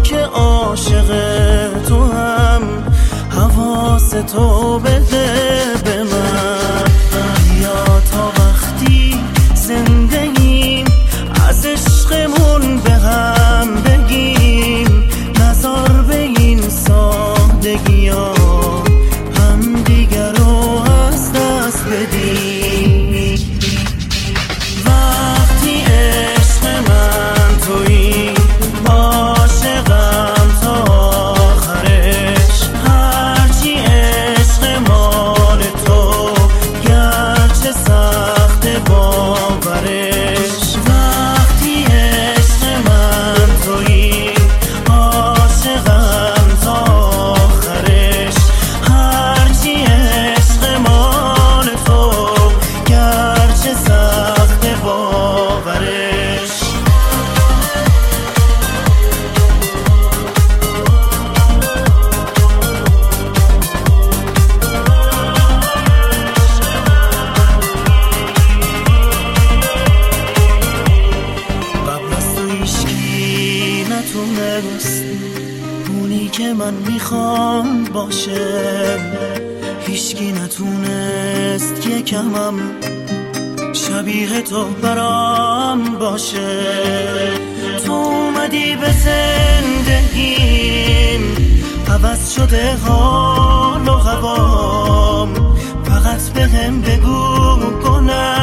که عاشق تو هم حواس تو بده به من. بیا تا وقتی زندگیم از عشقمون به هم بگیم، نظر به این سادگی ها هم دیگر رو از دست بدیم. وقتی عشق من تویی عاشقم تا آخرش، هرچی عشق مال تو گرچه سخت باورش. وقتی عشق من تویی عاشقم تا آخرش، هرچی عشق مال تو گرچه سخت باورش. نتونست اونی که من میخوام باشه، هیچکی نتونست یکمم شبیه تو برام باشه. تو اومدی به زندگیم، عوض شده حال و هوام، فقط بهم بگو گناه